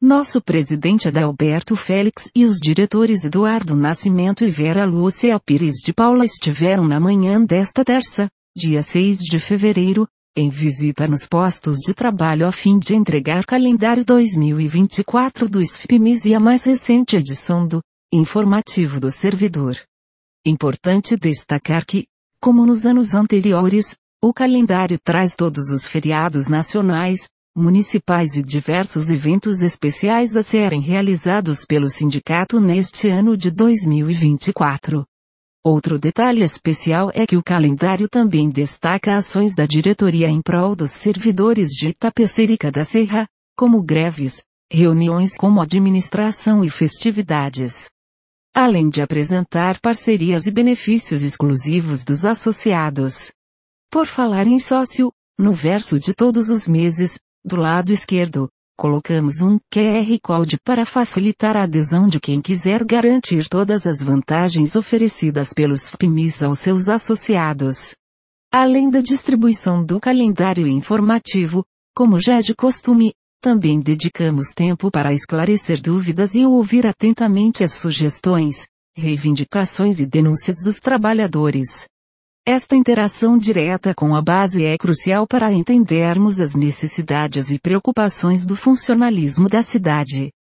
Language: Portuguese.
Nosso presidente Adalberto Félix e os diretores Eduardo Nascimento e Vera Lúcia Pires de Paula estiveram na manhã desta terça, dia 6 de fevereiro, em visita nos postos de trabalho a fim de entregar calendário 2024 do SFPMIS e a mais recente edição do Informativo do Servidor. Importante destacar que, como nos anos anteriores, o calendário traz todos os feriados nacionais, municipais e diversos eventos especiais a serem realizados pelo sindicato neste ano de 2024. Outro detalhe especial é que o calendário também destaca ações da diretoria em prol dos servidores de Itapecerica da Serra, como greves, reuniões como administração e festividades. Além de apresentar parcerias e benefícios exclusivos dos associados. Por falar em sócio, no verso de todos os meses, do lado esquerdo, colocamos um QR Code para facilitar a adesão de quem quiser garantir todas as vantagens oferecidas pelos FPMIs aos seus associados. Além da distribuição do calendário informativo, como já é de costume, também dedicamos tempo para esclarecer dúvidas e ouvir atentamente as sugestões, reivindicações e denúncias dos trabalhadores. Esta interação direta com a base é crucial para entendermos as necessidades e preocupações do funcionalismo da cidade.